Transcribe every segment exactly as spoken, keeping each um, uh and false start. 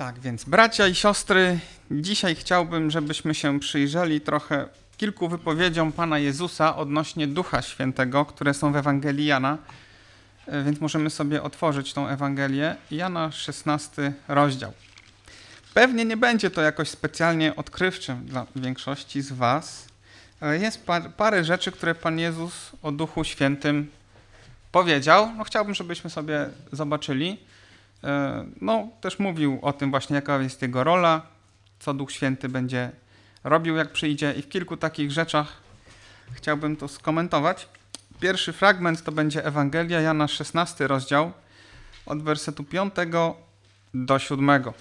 Tak, więc bracia i siostry, dzisiaj chciałbym, żebyśmy się przyjrzeli trochę kilku wypowiedziom Pana Jezusa odnośnie Ducha Świętego, które są w Ewangelii Jana. Więc możemy sobie otworzyć tą Ewangelię. Jana szesnasty rozdział. Pewnie nie będzie to jakoś specjalnie odkrywczym dla większości z was, ale jest par, parę rzeczy, które Pan Jezus o Duchu Świętym powiedział. No, chciałbym, żebyśmy sobie zobaczyli. No, też mówił o tym właśnie, jaka jest jego rola, co Duch Święty będzie robił, jak przyjdzie, i w kilku takich rzeczach chciałbym to skomentować. Pierwszy fragment to będzie Ewangelia Jana szesnasty rozdział od wersetu piątego do siódmego.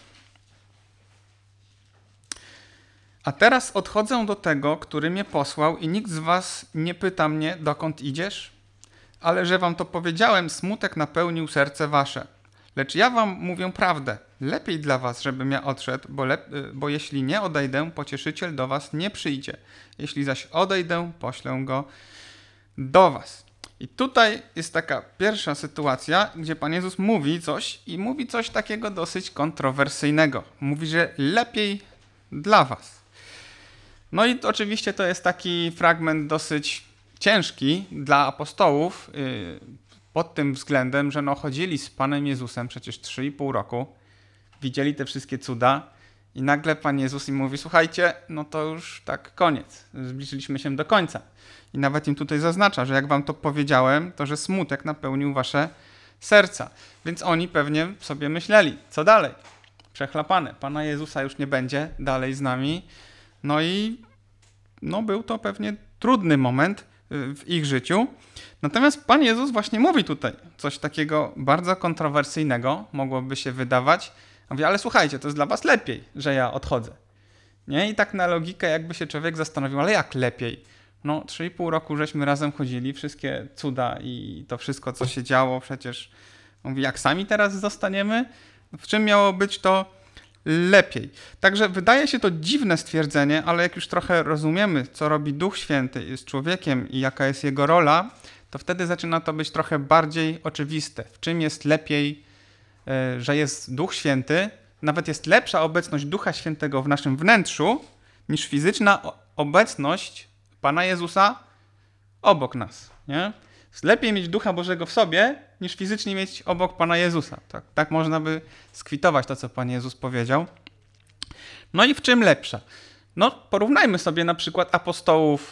A teraz odchodzę do tego, który mnie posłał, i nikt z was nie pyta mnie, dokąd idziesz? Ale że wam to powiedziałem, smutek napełnił serce wasze. Lecz ja wam mówię prawdę. Lepiej dla was, żebym ja odszedł, bo, lep- bo jeśli nie odejdę, pocieszyciel do was nie przyjdzie. Jeśli zaś odejdę, poślę go do was. I tutaj jest taka pierwsza sytuacja, gdzie Pan Jezus mówi coś i mówi coś takiego dosyć kontrowersyjnego. Mówi, że lepiej dla was. No i to, oczywiście to jest taki fragment dosyć ciężki dla apostołów, yy, pod tym względem, że no chodzili z Panem Jezusem przecież trzy i pół roku, widzieli te wszystkie cuda i nagle Pan Jezus im mówi: słuchajcie, no to już tak koniec, zbliżyliśmy się do końca. I nawet im tutaj zaznacza, że jak wam to powiedziałem, to że smutek napełnił wasze serca. Więc oni pewnie sobie myśleli, co dalej? Przechlapane, Pana Jezusa już nie będzie dalej z nami. No i no był to pewnie trudny moment w ich życiu. Natomiast Pan Jezus właśnie mówi tutaj coś takiego bardzo kontrowersyjnego, mogłoby się wydawać. Mówi: ale słuchajcie, to jest dla was lepiej, że ja odchodzę. Nie? I tak na logikę jakby się człowiek zastanowił, ale jak lepiej? No trzy i pół roku żeśmy razem chodzili, wszystkie cuda i to wszystko, co się działo, przecież mówi, jak sami teraz zostaniemy? W czym miało być to lepiej? Także wydaje się to dziwne stwierdzenie, ale jak już trochę rozumiemy, co robi Duch Święty z człowiekiem i jaka jest jego rola, to wtedy zaczyna to być trochę bardziej oczywiste. W czym jest lepiej, że jest Duch Święty, nawet jest lepsza obecność Ducha Świętego w naszym wnętrzu, niż fizyczna obecność Pana Jezusa obok nas. Nie? Jest lepiej mieć Ducha Bożego w sobie, niż fizycznie mieć obok Pana Jezusa. Tak, tak można by skwitować to, co Pan Jezus powiedział. No i w czym lepsza? No, porównajmy sobie na przykład apostołów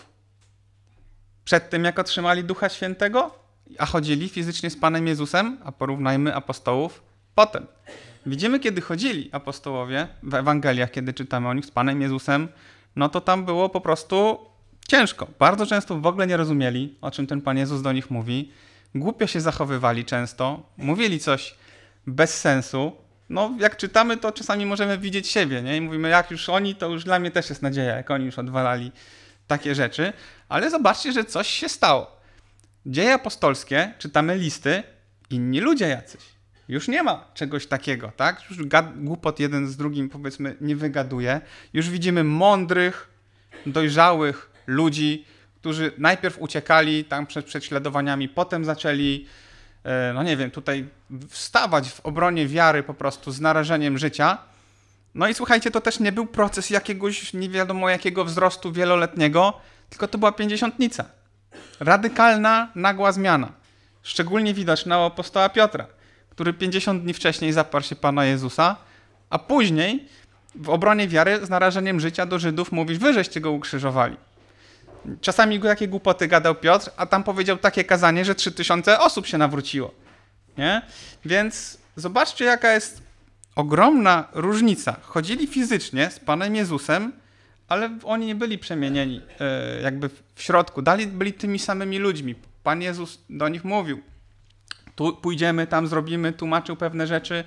przed tym, jak otrzymali Ducha Świętego, a chodzili fizycznie z Panem Jezusem, a porównajmy apostołów potem. Widzimy, kiedy chodzili apostołowie w Ewangeliach, kiedy czytamy o nich z Panem Jezusem, no to tam było po prostu ciężko. Bardzo często w ogóle nie rozumieli, o czym ten Pan Jezus do nich mówi. Głupio się zachowywali często. Mówili coś bez sensu. No, jak czytamy, to czasami możemy widzieć siebie, nie? I mówimy, jak już oni, to już dla mnie też jest nadzieja, jak oni już odwalali takie rzeczy. Ale zobaczcie, że coś się stało. Dzieje apostolskie, czytamy listy, inni ludzie jacyś. Już nie ma czegoś takiego, tak? Już gad- głupot jeden z drugim, powiedzmy, nie wygaduje. Już widzimy mądrych, dojrzałych ludzi, którzy najpierw uciekali tam przed prześladowaniami, potem zaczęli, no nie wiem, tutaj wstawać w obronie wiary po prostu z narażeniem życia. No i słuchajcie, to też nie był proces jakiegoś nie wiadomo jakiego wzrostu wieloletniego, tylko to była pięćdziesiątnica. Radykalna, nagła zmiana. Szczególnie widoczna u apostoła Piotra, który pięćdziesiąt dni wcześniej zaparł się Pana Jezusa, a później w obronie wiary z narażeniem życia do Żydów mówi: wy żeście go ukrzyżowali. Czasami takie głupoty gadał Piotr, a tam powiedział takie kazanie, że trzy tysiące osób się nawróciło. Nie? Więc zobaczcie, jaka jest ogromna różnica. Chodzili fizycznie z Panem Jezusem, ale oni nie byli przemienieni e, jakby w środku. Dalej byli tymi samymi ludźmi. Pan Jezus do nich mówił: tu pójdziemy, tam zrobimy, tłumaczył pewne rzeczy.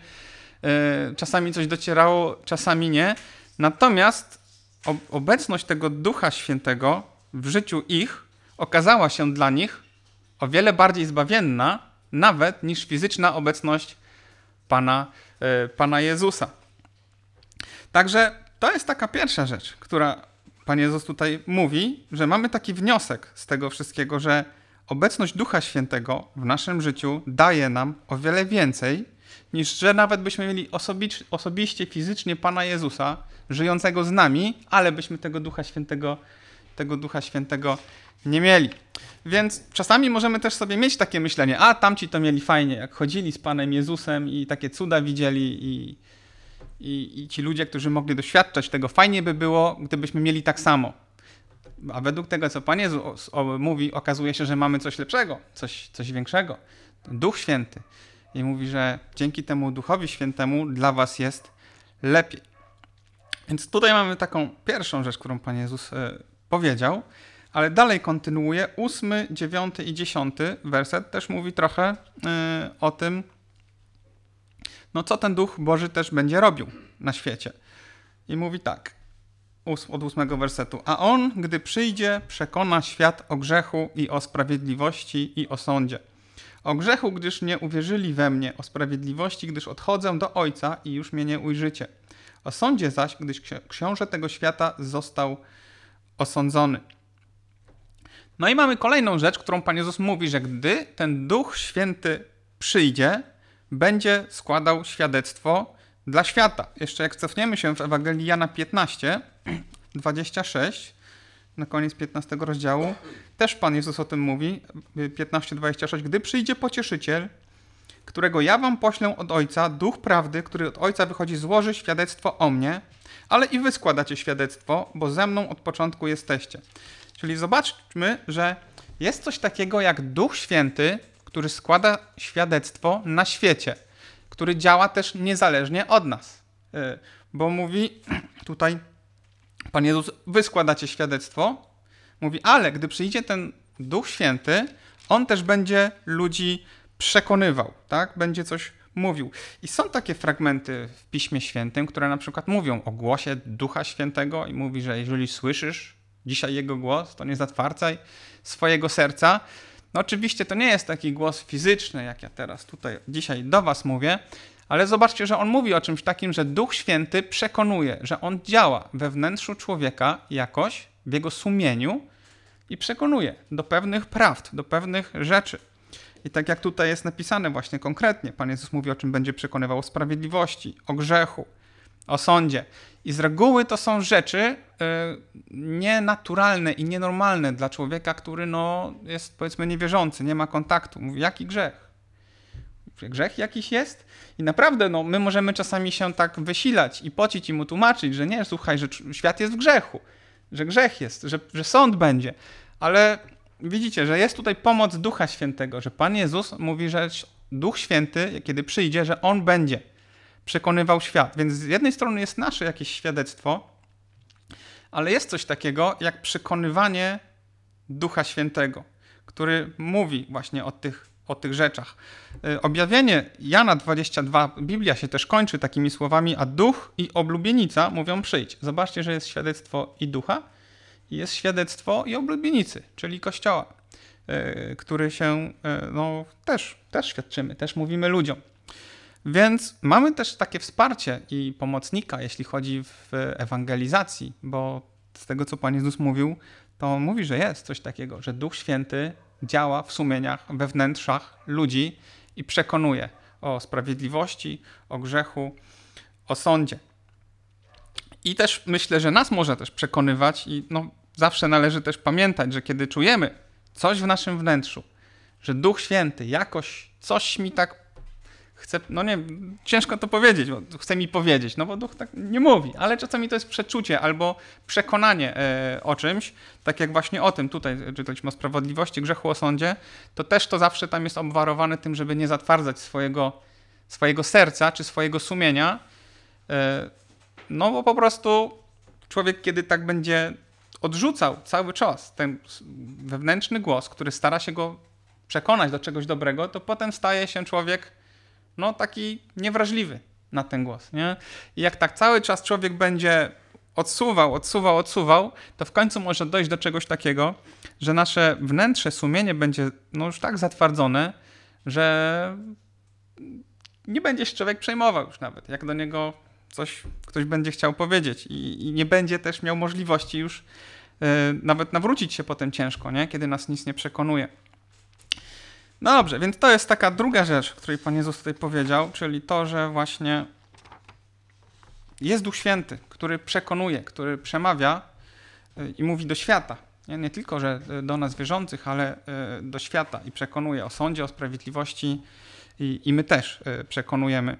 E, czasami coś docierało, czasami nie. Natomiast obecność tego Ducha Świętego w życiu ich okazała się dla nich o wiele bardziej zbawienna nawet niż fizyczna obecność Pana, e, Pana Jezusa. Także to jest taka pierwsza rzecz, która Pan Jezus tutaj mówi, że mamy taki wniosek z tego wszystkiego, że obecność Ducha Świętego w naszym życiu daje nam o wiele więcej niż że nawet byśmy mieli osobic- osobiście, fizycznie Pana Jezusa, żyjącego z nami, ale byśmy tego Ducha Świętego, tego Ducha Świętego nie mieli. Więc czasami możemy też sobie mieć takie myślenie, a tamci to mieli fajnie, jak chodzili z Panem Jezusem i takie cuda widzieli i, i, i ci ludzie, którzy mogli doświadczać tego, fajnie by było, gdybyśmy mieli tak samo. A według tego, co Pan Jezus mówi, okazuje się, że mamy coś lepszego, coś, coś większego. Duch Święty. I mówi, że dzięki temu Duchowi Świętemu dla was jest lepiej. Więc tutaj mamy taką pierwszą rzecz, którą Pan Jezus y, powiedział, ale dalej kontynuuje. Ósmy, dziewiąty i dziesiąty werset też mówi trochę y, o tym, no co ten Duch Boży też będzie robił na świecie. I mówi tak, od ósmego wersetu. A On, gdy przyjdzie, przekona świat o grzechu i o sprawiedliwości i o sądzie. O grzechu, gdyż nie uwierzyli we mnie, o sprawiedliwości, gdyż odchodzę do Ojca i już mnie nie ujrzycie. O sądzie zaś, gdyż książę tego świata został osądzony. No i mamy kolejną rzecz, którą Pan Jezus mówi, że gdy ten Duch Święty przyjdzie, będzie składał świadectwo dla świata. Jeszcze jak cofniemy się w Ewangelii Jana piętnaście, dwadzieścia sześć, na koniec piętnastego rozdziału, też Pan Jezus o tym mówi, piętnaście, dwadzieścia sześć, gdy przyjdzie Pocieszyciel, którego ja wam poślę od Ojca, Duch Prawdy, który od Ojca wychodzi, złoży świadectwo o mnie, ale i wy składacie świadectwo, bo ze mną od początku jesteście. Czyli zobaczmy, że jest coś takiego jak Duch Święty, który składa świadectwo na świecie, który działa też niezależnie od nas. Bo mówi tutaj Pan Jezus, wy składacie świadectwo, mówi, ale gdy przyjdzie ten Duch Święty, On też będzie ludzi przekonywał, tak? Będzie coś mówił. I są takie fragmenty w Piśmie Świętym, które na przykład mówią o głosie Ducha Świętego i mówi, że jeżeli słyszysz dzisiaj Jego głos, to nie zatwardzaj swojego serca. No oczywiście to nie jest taki głos fizyczny, jak ja teraz tutaj dzisiaj do was mówię, ale zobaczcie, że on mówi o czymś takim, że Duch Święty przekonuje, że on działa we wnętrzu człowieka jakoś, w jego sumieniu i przekonuje do pewnych prawd, do pewnych rzeczy. I tak jak tutaj jest napisane właśnie konkretnie, Pan Jezus mówi, o czym będzie przekonywał: o sprawiedliwości, o grzechu, o sądzie. I z reguły to są rzeczy y, nienaturalne i nienormalne dla człowieka, który no, jest powiedzmy niewierzący, nie ma kontaktu. Mówi, jaki grzech? Grzech jakiś jest? I naprawdę no, my możemy czasami się tak wysilać i pocić i mu tłumaczyć, że nie, słuchaj, że świat jest w grzechu, że grzech jest, że, że sąd będzie. Ale widzicie, że jest tutaj pomoc Ducha Świętego, że Pan Jezus mówi, że Duch Święty, kiedy przyjdzie, że On będzie przekonywał świat. Więc z jednej strony jest nasze jakieś świadectwo, ale jest coś takiego jak przekonywanie Ducha Świętego, który mówi właśnie o tych, o tych rzeczach. Objawienie Jana dwadzieścia dwa, Biblia się też kończy takimi słowami, a Duch i oblubienica mówią przyjdź. Zobaczcie, że jest świadectwo i Ducha, i jest świadectwo i oblubienicy, czyli Kościoła, który się no, też, też świadczymy, też mówimy ludziom. Więc mamy też takie wsparcie i pomocnika, jeśli chodzi w ewangelizacji, bo z tego, co Pan Jezus mówił, to mówi, że jest coś takiego, że Duch Święty działa w sumieniach, we wnętrzach ludzi i przekonuje o sprawiedliwości, o grzechu, o sądzie. I też myślę, że nas może też przekonywać i no, zawsze należy też pamiętać, że kiedy czujemy coś w naszym wnętrzu, że Duch Święty jakoś coś mi tak chce, no nie, ciężko to powiedzieć, bo chce mi powiedzieć, no bo Duch tak nie mówi, ale czasami to jest przeczucie albo przekonanie e, o czymś, tak jak właśnie o tym, tutaj czytaliśmy o sprawiedliwości, grzechu, o sądzie, to też to zawsze tam jest obwarowane tym, żeby nie zatwardzać swojego, swojego serca czy swojego sumienia, e, no bo po prostu człowiek, kiedy tak będzie odrzucał cały czas ten wewnętrzny głos, który stara się go przekonać do czegoś dobrego, to potem staje się człowiek no taki niewrażliwy na ten głos, nie? I jak tak cały czas człowiek będzie odsuwał, odsuwał, odsuwał, to w końcu może dojść do czegoś takiego, że nasze wnętrze, sumienie będzie no już tak zatwardzone, że nie będzie się człowiek przejmował już nawet, jak do niego coś ktoś będzie chciał powiedzieć i, i nie będzie też miał możliwości już yy, nawet nawrócić się potem ciężko, nie? Kiedy nas nic nie przekonuje. No dobrze, więc to jest taka druga rzecz, o której Pan Jezus tutaj powiedział, czyli to, że właśnie jest Duch Święty, który przekonuje, który przemawia i mówi do świata. Nie, nie tylko, że do nas wierzących, ale do świata i przekonuje o sądzie, o sprawiedliwości i, i my też przekonujemy.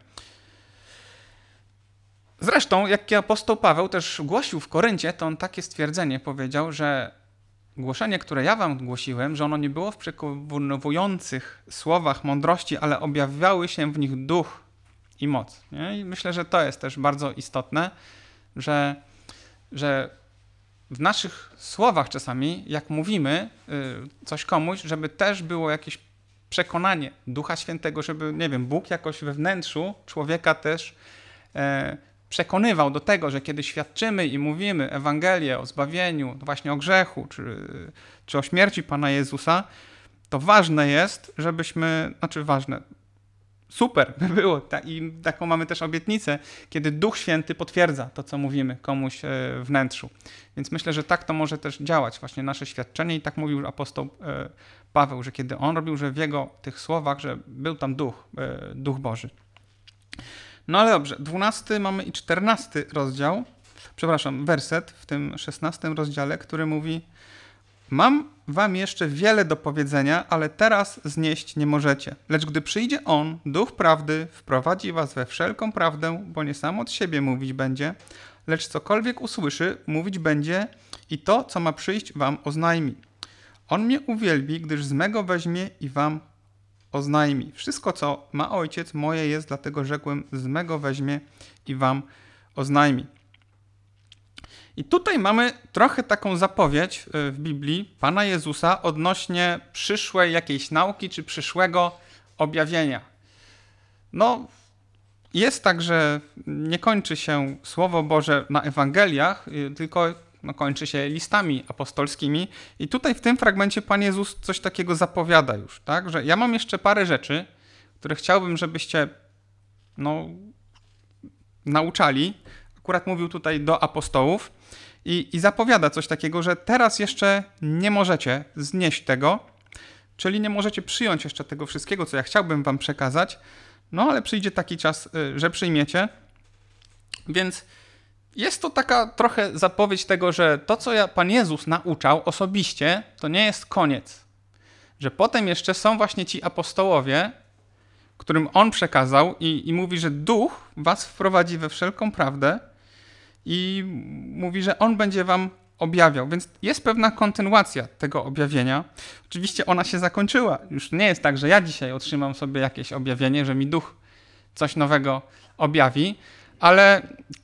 Zresztą, jak apostoł Paweł też głosił w Koryncie, to on takie stwierdzenie powiedział, że głoszenie, które ja wam głosiłem, że ono nie było w przekonujących słowach mądrości, ale objawiały się w nich duch i moc. Nie? I myślę, że to jest też bardzo istotne, że, że w naszych słowach czasami, jak mówimy coś komuś, żeby też było jakieś przekonanie Ducha Świętego, żeby, nie wiem, Bóg jakoś we wnętrzu człowieka też e, przekonywał do tego, że kiedy świadczymy i mówimy Ewangelię o zbawieniu, właśnie o grzechu, czy, czy o śmierci Pana Jezusa, to ważne jest, żebyśmy, znaczy ważne, super by było ta, i taką mamy też obietnicę, kiedy Duch Święty potwierdza to, co mówimy komuś e, wnętrzu. Więc myślę, że tak to może też działać właśnie nasze świadczenie i tak mówił apostoł e, Paweł, że kiedy on robił, że w jego tych słowach, że był tam Duch, e, Duch Boży. No ale dobrze, dwunasty mamy i czternasty rozdział, przepraszam, werset w tym szesnastym rozdziale, który mówi: mam wam jeszcze wiele do powiedzenia, ale teraz znieść nie możecie. Lecz gdy przyjdzie On, Duch Prawdy, wprowadzi was we wszelką prawdę, bo nie sam od siebie mówić będzie, lecz cokolwiek usłyszy, mówić będzie i to, co ma przyjść, wam oznajmi. On mnie uwielbi, gdyż z mego weźmie i wam oznajmi. Wszystko, co ma Ojciec, moje jest, dlatego rzekłem, z mego weźmie i wam oznajmi. I tutaj mamy trochę taką zapowiedź w Biblii Pana Jezusa odnośnie przyszłej jakiejś nauki czy przyszłego objawienia. No, jest tak, że nie kończy się Słowo Boże na Ewangeliach, tylko no, kończy się listami apostolskimi. I tutaj w tym fragmencie Pan Jezus coś takiego zapowiada już, tak? Że ja mam jeszcze parę rzeczy, które chciałbym, żebyście no, nauczali. Akurat mówił tutaj do apostołów. I, I zapowiada coś takiego, że teraz jeszcze nie możecie znieść tego, czyli nie możecie przyjąć jeszcze tego wszystkiego, co ja chciałbym wam przekazać, no ale przyjdzie taki czas, że przyjmiecie. Więc jest to taka trochę zapowiedź tego, że to, co ja, Pan Jezus nauczał osobiście, to nie jest koniec. Że potem jeszcze są właśnie ci apostołowie, którym On przekazał i, i mówi, że Duch was wprowadzi we wszelką prawdę, i mówi, że On będzie wam objawiał. Więc jest pewna kontynuacja tego objawienia. Oczywiście ona się zakończyła. Już nie jest tak, że ja dzisiaj otrzymam sobie jakieś objawienie, że mi Duch coś nowego objawi, ale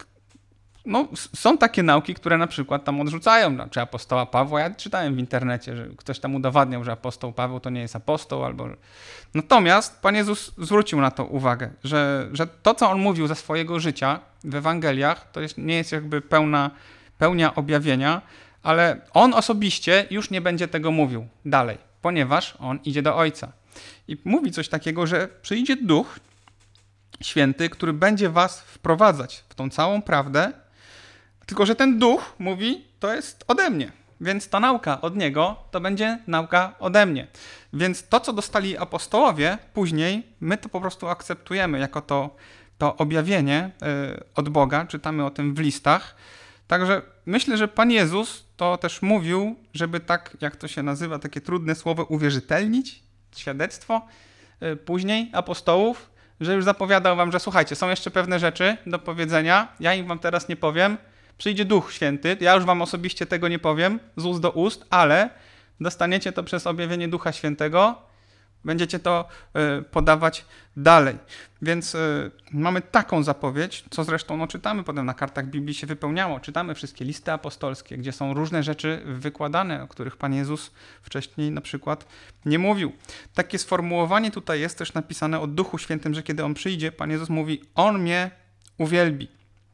no, są takie nauki, które na przykład tam odrzucają, czy apostoła Pawła. Ja czytałem w internecie, że ktoś tam udowadniał, że apostoł Paweł to nie jest apostoł, albo... Natomiast Pan Jezus zwrócił na to uwagę, że, że to, co On mówił ze swojego życia w Ewangeliach, to jest, nie jest jakby pełna, pełnia objawienia, ale On osobiście już nie będzie tego mówił dalej, ponieważ On idzie do Ojca. I mówi coś takiego, że przyjdzie Duch Święty, który będzie was wprowadzać w tą całą prawdę, tylko że ten Duch mówi, to jest ode mnie. Więc ta nauka od Niego to będzie nauka ode mnie. Więc to, co dostali apostołowie później, my to po prostu akceptujemy jako to, to objawienie yy, od Boga. Czytamy o tym w listach. Także myślę, że Pan Jezus to też mówił, żeby tak, jak to się nazywa, takie trudne słowo, uwierzytelnić świadectwo yy, później apostołów, że już zapowiadał wam, że słuchajcie, są jeszcze pewne rzeczy do powiedzenia, ja im wam teraz nie powiem, przyjdzie Duch Święty, ja już wam osobiście tego nie powiem z ust do ust, ale dostaniecie to przez objawienie Ducha Świętego, będziecie to y, podawać dalej. Więc y, mamy taką zapowiedź, co zresztą no, czytamy potem na kartach Biblii się wypełniało. Czytamy wszystkie listy apostolskie, gdzie są różne rzeczy wykładane, o których Pan Jezus wcześniej na przykład nie mówił. Takie sformułowanie tutaj jest też napisane o Duchu Świętym, że kiedy On przyjdzie, Pan Jezus mówi, On mnie uwielbi.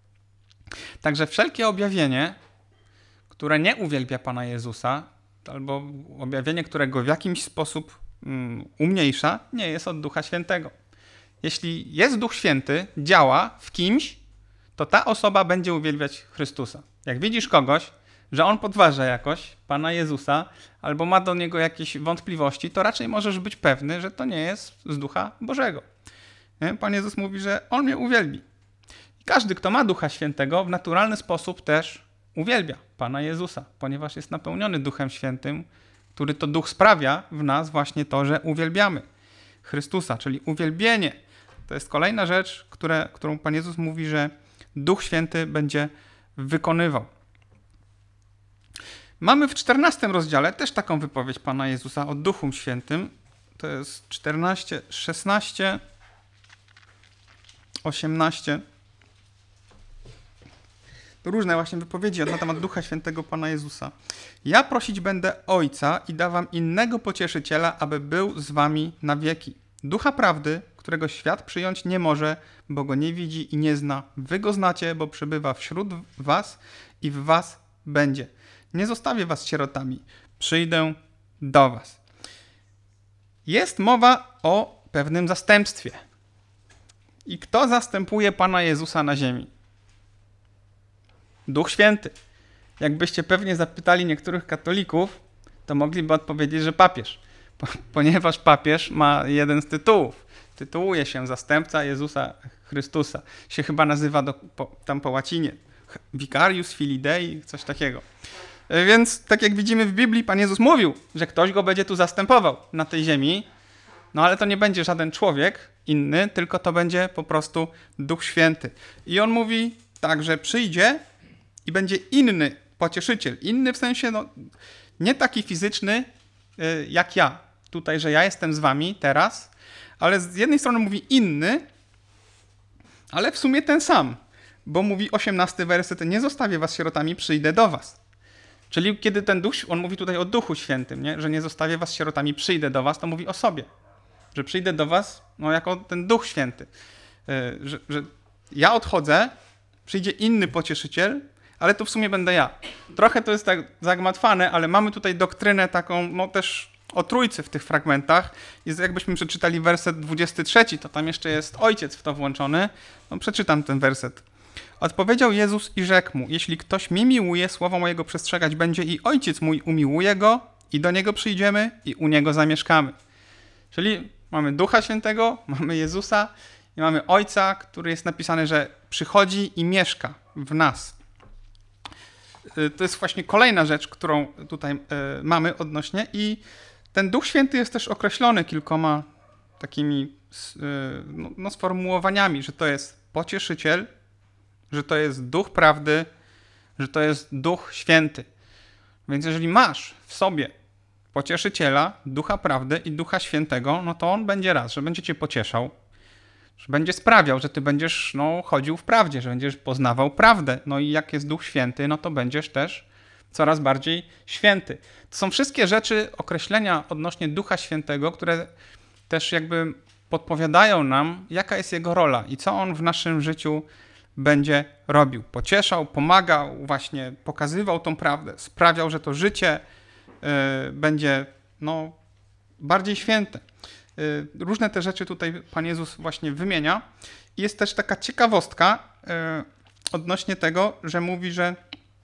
Także wszelkie objawienie, które nie uwielbia Pana Jezusa, albo objawienie, które go w jakimś sposób um, umniejsza, nie jest od Ducha Świętego. Jeśli jest Duch Święty, działa w kimś, to ta osoba będzie uwielbiać Chrystusa. Jak widzisz kogoś, że on podważa jakoś Pana Jezusa albo ma do niego jakieś wątpliwości, to raczej możesz być pewny, że to nie jest z Ducha Bożego. Nie? Pan Jezus mówi, że on mnie uwielbi. I każdy, kto ma Ducha Świętego, w naturalny sposób też uwielbia Pana Jezusa, ponieważ jest napełniony Duchem Świętym, który to Duch sprawia w nas właśnie to, że uwielbiamy Chrystusa, czyli uwielbienie. To jest kolejna rzecz, które, którą Pan Jezus mówi, że Duch Święty będzie wykonywał. Mamy w czternastym rozdziale też taką wypowiedź Pana Jezusa o Duchu Świętym. To jest czternaście, szesnaście, osiemnaście. Różne właśnie wypowiedzi na temat Ducha Świętego Pana Jezusa. Ja prosić będę Ojca i da wam innego pocieszyciela, aby był z wami na wieki. Ducha prawdy, którego świat przyjąć nie może, bo go nie widzi i nie zna. Wy go znacie, bo przebywa wśród was i w was będzie. Nie zostawię was sierotami. Przyjdę do was. Jest mowa o pewnym zastępstwie. I kto zastępuje Pana Jezusa na ziemi? Duch Święty. Jakbyście pewnie zapytali niektórych katolików, to mogliby odpowiedzieć, że papież. Ponieważ papież ma jeden z tytułów. Tytułuje się zastępca Jezusa Chrystusa. Się chyba nazywa do, po, tam po łacinie. Vicarius Filii Dei, coś takiego. Więc tak jak widzimy w Biblii, Pan Jezus mówił, że ktoś go będzie tu zastępował na tej ziemi. No ale to nie będzie żaden człowiek inny, tylko to będzie po prostu Duch Święty. I on mówi tak, że przyjdzie i będzie inny pocieszyciel. Inny w sensie, no, nie taki fizyczny y, jak ja. Tutaj, że ja jestem z wami teraz, ale z jednej strony mówi inny, ale w sumie ten sam. Bo mówi osiemnasty werset, nie zostawię was sierotami, przyjdę do was. Czyli kiedy ten Duch, on mówi tutaj o Duchu Świętym, nie? Że nie zostawię was sierotami, przyjdę do was, to mówi o sobie. Że przyjdę do was no, jako ten Duch Święty. Yy, że, że ja odchodzę, przyjdzie inny pocieszyciel, ale to w sumie będę ja. Trochę to jest tak zagmatwane, ale mamy tutaj doktrynę taką, no też o Trójcy w tych fragmentach. Jest, jakbyśmy przeczytali werset dwudziesty trzeci, to tam jeszcze jest Ojciec w to włączony. No przeczytam ten werset. Odpowiedział Jezus i rzekł mu, jeśli ktoś mnie miłuje, słowa mojego przestrzegać będzie i Ojciec mój umiłuje go i do Niego przyjdziemy i u Niego zamieszkamy. Czyli mamy Ducha Świętego, mamy Jezusa i mamy Ojca, który jest napisane, że przychodzi i mieszka w nas. To jest właśnie kolejna rzecz, którą tutaj mamy odnośnie i ten Duch Święty jest też określony kilkoma takimi no, sformułowaniami, że to jest pocieszyciel, że to jest Duch prawdy, że to jest Duch Święty. Więc jeżeli masz w sobie pocieszyciela, Ducha prawdy i Ducha Świętego, no to on będzie raz, że będzie cię pocieszał, że będzie sprawiał, że ty będziesz no, chodził w prawdzie, że będziesz poznawał prawdę. No i jak jest Duch Święty, no to będziesz też coraz bardziej święty. To są wszystkie rzeczy, określenia odnośnie Ducha Świętego, które też jakby podpowiadają nam, jaka jest jego rola i co on w naszym życiu będzie robił. Pocieszał, pomagał, właśnie pokazywał tą prawdę, sprawiał, że to życie y, będzie no, bardziej święte. Y, różne te rzeczy tutaj Pan Jezus właśnie wymienia. I jest też taka ciekawostka y, odnośnie tego, że mówi, że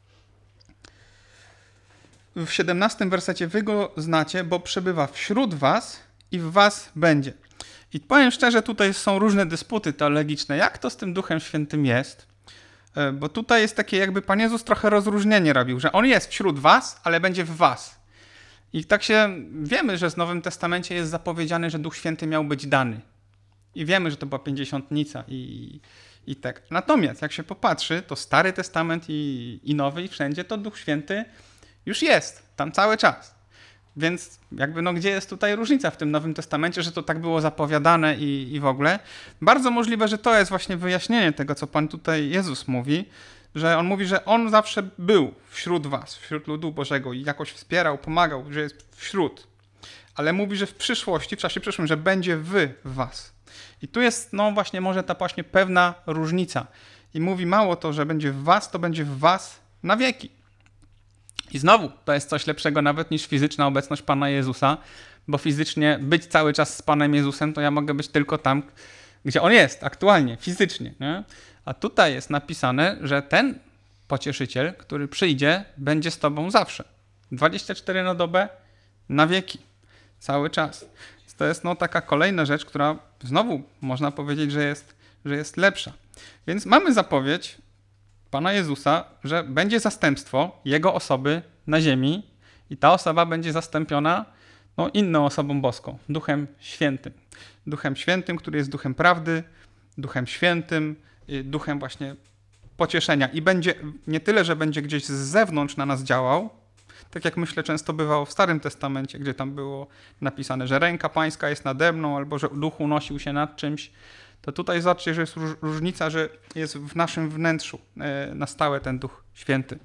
w siedemnastym wersecie wy go znacie, bo przebywa wśród was i w was będzie. I powiem szczerze, tutaj są różne dysputy teologiczne, jak to z tym Duchem Świętym jest, bo tutaj jest takie jakby Pan Jezus trochę rozróżnienie robił, że On jest wśród was, ale będzie w was. I tak się wiemy, że w Nowym Testamencie jest zapowiedziane, że Duch Święty miał być dany. I wiemy, że to była pięćdziesiątnica i, i tak. Natomiast jak się popatrzy, to Stary Testament i, i Nowy i wszędzie to Duch Święty już jest, tam cały czas. Więc jakby no gdzie jest tutaj różnica w tym Nowym Testamencie, że to tak było zapowiadane i, i w ogóle. Bardzo możliwe, że to jest właśnie wyjaśnienie tego, co Pan tutaj Jezus mówi, że On mówi, że On zawsze był wśród was, wśród ludu Bożego i jakoś wspierał, pomagał, że jest wśród. Ale mówi, że w przyszłości, w czasie przyszłym, że będzie w was. I tu jest no właśnie może ta właśnie pewna różnica. I mówi mało to, że będzie w was, to będzie w was na wieki. I znowu, to jest coś lepszego nawet niż fizyczna obecność Pana Jezusa, bo fizycznie być cały czas z Panem Jezusem, to ja mogę być tylko tam, gdzie On jest aktualnie, fizycznie. Nie? A tutaj jest napisane, że ten pocieszyciel, który przyjdzie, będzie z tobą zawsze. dwadzieścia cztery na dobę, na wieki. Cały czas. To jest no taka kolejna rzecz, która znowu można powiedzieć, że jest, że jest lepsza. Więc mamy zapowiedź Pana Jezusa, że będzie zastępstwo Jego osoby na ziemi i ta osoba będzie zastąpiona no, inną osobą boską, Duchem Świętym. Duchem Świętym, który jest Duchem prawdy, Duchem Świętym, Duchem właśnie pocieszenia. I będzie nie tyle, że będzie gdzieś z zewnątrz na nas działał, tak jak myślę często bywało w Starym Testamencie, gdzie tam było napisane, że ręka Pańska jest nade mną, albo że duch unosił się nad czymś, to tutaj zobaczcie, że jest różnica, że jest w naszym wnętrzu na stałe ten Duch Święty.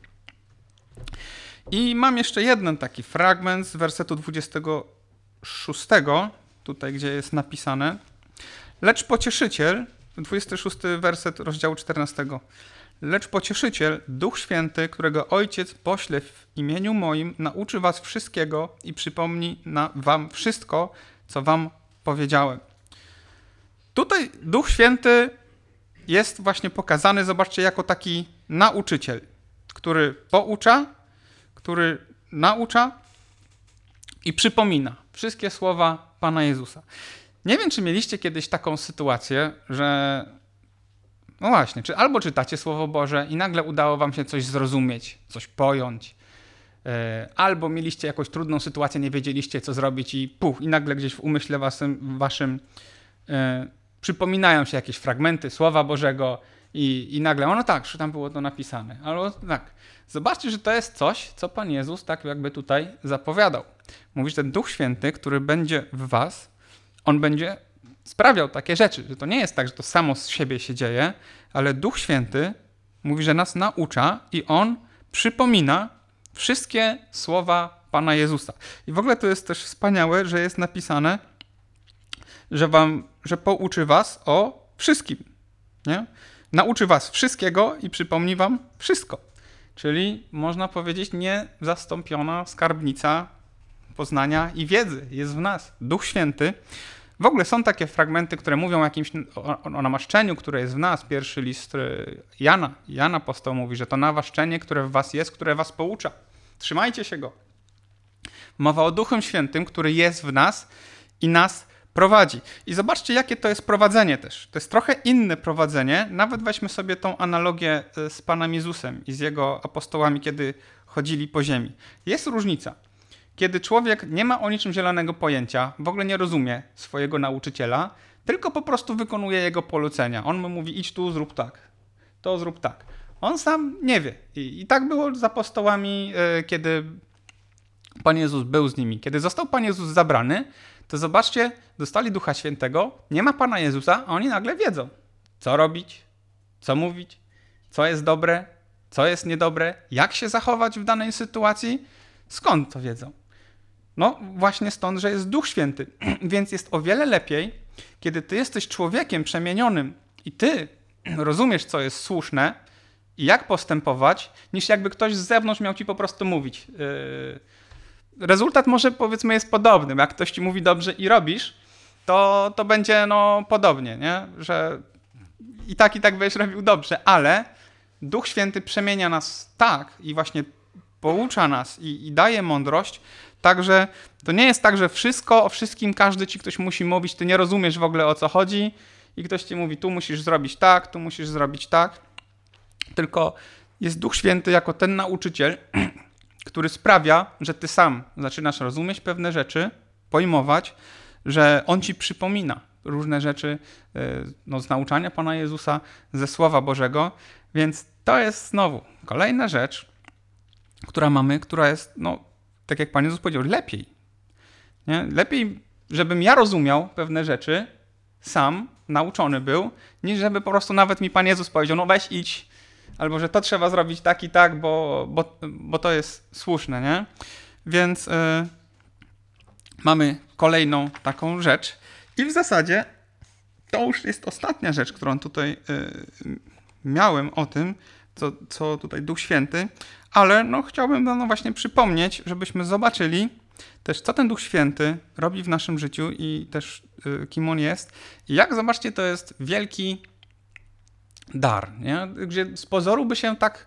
I mam jeszcze jeden taki fragment z wersetu dwudziestego szóstego, tutaj gdzie jest napisane, lecz pocieszyciel, dwudziesty szósty werset rozdziału czternastego, lecz pocieszyciel, Duch Święty, którego Ojciec pośle w imieniu moim, nauczy was wszystkiego i przypomni na wam wszystko, co wam powiedziałem. Tutaj Duch Święty jest właśnie pokazany, zobaczcie, jako taki nauczyciel, który poucza, który naucza i przypomina wszystkie słowa Pana Jezusa. Nie wiem, czy mieliście kiedyś taką sytuację, że no właśnie, czy albo czytacie Słowo Boże i nagle udało wam się coś zrozumieć, coś pojąć, yy, albo mieliście jakąś trudną sytuację, nie wiedzieliście, co zrobić i puf, i nagle gdzieś w umyśle waszym, waszym yy, przypominają się jakieś fragmenty Słowa Bożego i, i nagle, no tak, że tam było to napisane. Albo tak, zobaczcie, że to jest coś, co Pan Jezus tak jakby tutaj zapowiadał. Mówi, że ten Duch Święty, który będzie w was, on będzie sprawiał takie rzeczy, że to nie jest tak, że to samo z siebie się dzieje, ale Duch Święty mówi, że nas naucza i On przypomina wszystkie słowa Pana Jezusa. I w ogóle to jest też wspaniałe, że jest napisane, że wam, że pouczy was o wszystkim, nie? Nauczy was wszystkiego i przypomni wam wszystko. Czyli można powiedzieć niezastąpiona skarbnica poznania i wiedzy jest w nas. Duch Święty. W ogóle są takie fragmenty, które mówią o jakimś o, o namaszczeniu, które jest w nas. Pierwszy list Jana. Jan apostoł mówi, że to namaszczenie, które w was jest, które was poucza. Trzymajcie się go. Mowa o Duchu Świętym, który jest w nas i nas prowadzi. I zobaczcie, jakie to jest prowadzenie też. To jest trochę inne prowadzenie. Nawet weźmy sobie tą analogię z Panem Jezusem i z Jego apostołami, kiedy chodzili po ziemi. Jest różnica. Kiedy człowiek nie ma o niczym zielonego pojęcia, w ogóle nie rozumie swojego nauczyciela, tylko po prostu wykonuje jego polecenia. On mu mówi, idź tu, zrób tak, to zrób tak. On sam nie wie. I, i tak było z apostołami, yy, kiedy Pan Jezus był z nimi. Kiedy został Pan Jezus zabrany, to zobaczcie, dostali Ducha Świętego, nie ma Pana Jezusa, a oni nagle wiedzą, co robić, co mówić, co jest dobre, co jest niedobre, jak się zachować w danej sytuacji. Skąd to wiedzą? No właśnie stąd, że jest Duch Święty. Więc jest o wiele lepiej, kiedy ty jesteś człowiekiem przemienionym i ty rozumiesz, co jest słuszne i jak postępować, niż jakby ktoś z zewnątrz miał ci po prostu mówić. Yy, rezultat może, powiedzmy, jest podobny. Jak ktoś ci mówi dobrze i robisz, to, to będzie no podobnie, nie? Że i tak, i tak będziesz robił dobrze, ale Duch Święty przemienia nas tak i właśnie poucza nas i, i daje mądrość, także to nie jest tak, że wszystko o wszystkim każdy ci ktoś musi mówić, ty nie rozumiesz w ogóle o co chodzi i ktoś ci mówi, tu musisz zrobić tak, tu musisz zrobić tak, tylko jest Duch Święty jako ten nauczyciel, który sprawia, że ty sam zaczynasz rozumieć pewne rzeczy, pojmować, że on ci przypomina różne rzeczy no, z nauczania Pana Jezusa, ze Słowa Bożego, więc to jest znowu kolejna rzecz, która mamy, która jest, no, tak jak Pan Jezus powiedział, lepiej. Nie? Lepiej, żebym ja rozumiał pewne rzeczy, sam, nauczony był, niż żeby po prostu nawet mi Pan Jezus powiedział, no weź idź, albo że to trzeba zrobić tak i tak, bo, bo, bo to jest słuszne, nie? Więc yy, mamy kolejną taką rzecz i w zasadzie to już jest ostatnia rzecz, którą tutaj yy, miałem o tym, co, co tutaj Duch Święty, ale no chciałbym no właśnie przypomnieć, żebyśmy zobaczyli też, co ten Duch Święty robi w naszym życiu i też y, kim on jest. I jak, zobaczcie, to jest wielki dar, nie? Gdzie z pozoru by się tak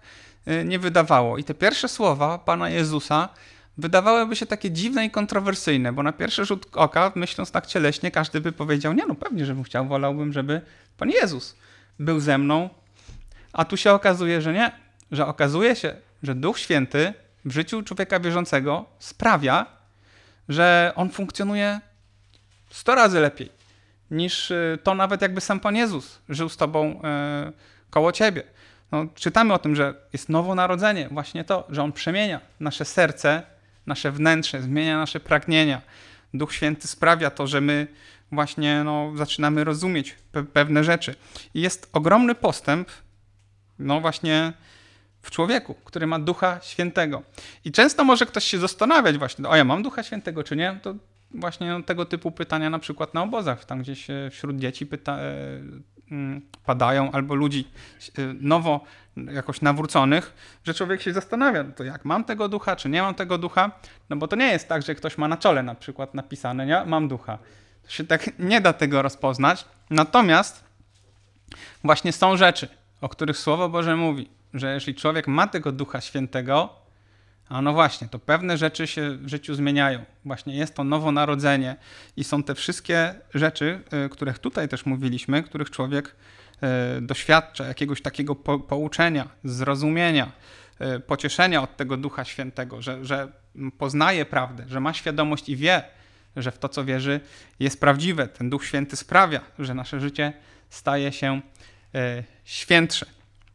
nie wydawało. I te pierwsze słowa Pana Jezusa wydawałyby się takie dziwne i kontrowersyjne, bo na pierwszy rzut oka, myśląc tak cieleśnie, każdy by powiedział, nie no pewnie, żebym chciał, wolałbym, żeby Pan Jezus był ze mną. A tu się okazuje, że nie. Że okazuje się, że Duch Święty w życiu człowieka wierzącego sprawia, że on funkcjonuje sto razy lepiej niż to nawet jakby sam Pan Jezus żył z tobą e, koło ciebie. No, czytamy o tym, że jest nowonarodzenie, właśnie to, że on przemienia nasze serce, nasze wnętrze, zmienia nasze pragnienia. Duch Święty sprawia to, że my właśnie no, zaczynamy rozumieć pe- pewne rzeczy. I jest ogromny postęp no właśnie w człowieku, który ma Ducha Świętego. I często może ktoś się zastanawiać właśnie, o ja mam Ducha Świętego czy nie? To właśnie no, tego typu pytania na przykład na obozach, tam gdzieś wśród dzieci pyta, e, m, padają, albo ludzi e, nowo jakoś nawróconych, że człowiek się zastanawia, to jak mam tego Ducha, czy nie mam tego Ducha? No bo to nie jest tak, że ktoś ma na czole na przykład napisane, nie? Mam Ducha. To się tak nie da tego rozpoznać. Natomiast właśnie są rzeczy, o których Słowo Boże mówi, że jeżeli człowiek ma tego Ducha Świętego, a no właśnie, to pewne rzeczy się w życiu zmieniają. Właśnie jest to nowonarodzenie i są te wszystkie rzeczy, których tutaj też mówiliśmy, których człowiek doświadcza, jakiegoś takiego po, pouczenia, zrozumienia, pocieszenia od tego Ducha Świętego, że, że poznaje prawdę, że ma świadomość i wie, że w to, co wierzy, jest prawdziwe. Ten Duch Święty sprawia, że nasze życie staje się świętsze.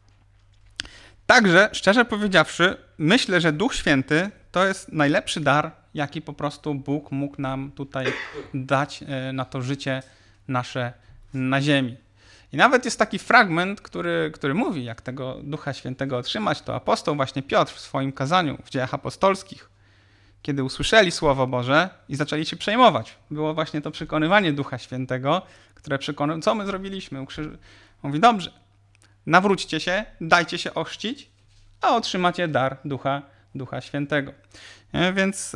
Także, szczerze powiedziawszy, myślę, że Duch Święty to jest najlepszy dar, jaki po prostu Bóg mógł nam tutaj dać na to życie nasze na ziemi. I nawet jest taki fragment, który, który mówi, jak tego Ducha Świętego otrzymać, to apostoł właśnie Piotr w swoim kazaniu w Dziejach Apostolskich, kiedy usłyszeli Słowo Boże i zaczęli się przejmować. Było właśnie to przekonywanie Ducha Świętego, które przekonywało, co my zrobiliśmy. Mówi, dobrze, nawróćcie się, dajcie się ochrzcić, a otrzymacie dar Ducha, Ducha Świętego. Więc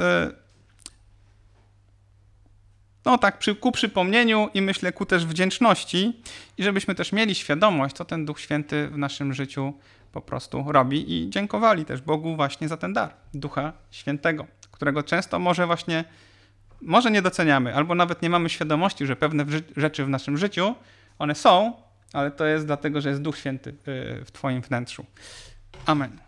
no tak, ku przypomnieniu i myślę ku też wdzięczności i żebyśmy też mieli świadomość, co ten Duch Święty w naszym życiu po prostu robi i dziękowali też Bogu właśnie za ten dar Ducha Świętego, którego często może właśnie, może nie doceniamy, albo nawet nie mamy świadomości, że pewne rzeczy w naszym życiu, one są, ale to jest dlatego, że jest Duch Święty w twoim wnętrzu. Amen.